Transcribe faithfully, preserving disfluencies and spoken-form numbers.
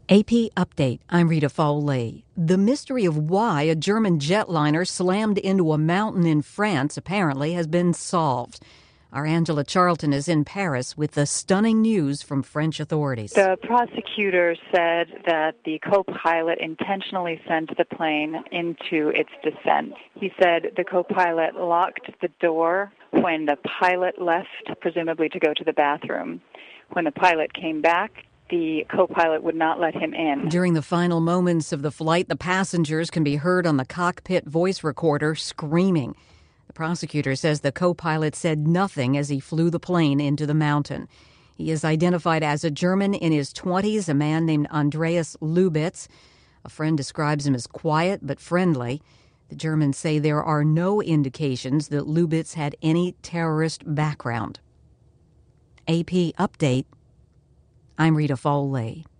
A P Update, I'm Rita Foley. The mystery of why a German jetliner slammed into a mountain in France apparently has been solved. Our Angela Charlton is in Paris with the stunning news from French authorities. The prosecutor said that the co-pilot intentionally sent the plane into its descent. He said the co-pilot locked the door when the pilot left, presumably to go to the bathroom. When the pilot came back, the co-pilot would not let him in. During the final moments of the flight, the passengers can be heard on the cockpit voice recorder screaming. The prosecutor says the co-pilot said nothing as he flew the plane into the mountain. He is identified as a German in his twenties, a man named Andreas Lubitz. A friend describes him as quiet but friendly. The Germans say there are no indications that Lubitz had any terrorist background. A P Update. I'm Rita Foley.